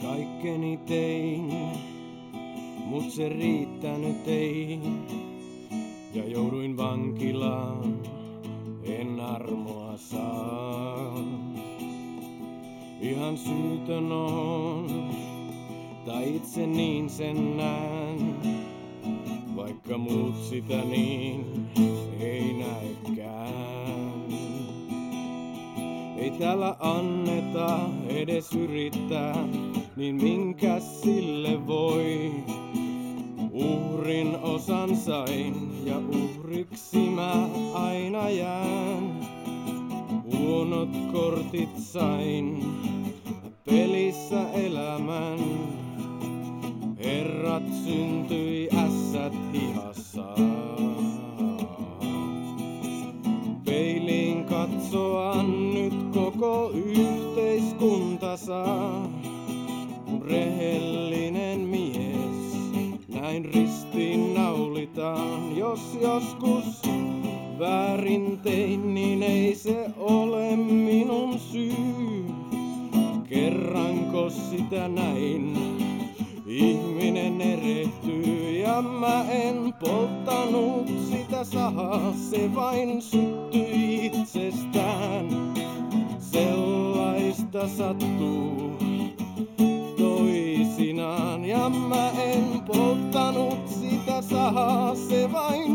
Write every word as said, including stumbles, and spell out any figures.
Kaikkeni tein, mut se riittänyt ei. Ja jouduin vankilaan, en armoa saa. Ihan syytön on, tai itse niin sen näen. Vaikka muut sitä niin ei näekään. Ei täällä anneta edes yrittää, niin minkä sille voi. Uhrin osan sain ja uhriksi mä aina jään. Huonot kortit sain, pelissä elämän. Herrat syntyi ässät hihassa. Peiliin katsoa nyt koko yhteiskunta saa. Kun rehellinen mies näin ristiin naulitaan. Jos joskus väärin tein, niin ei se ole minun syy. Kerranko sitä näin? Ihminen erehtyy ja mä en polttanut sitä sahaa, se vain syttyi itsestään. Sellaista sattuu toisinaan ja mä en polttanut sitä sahaa, se vain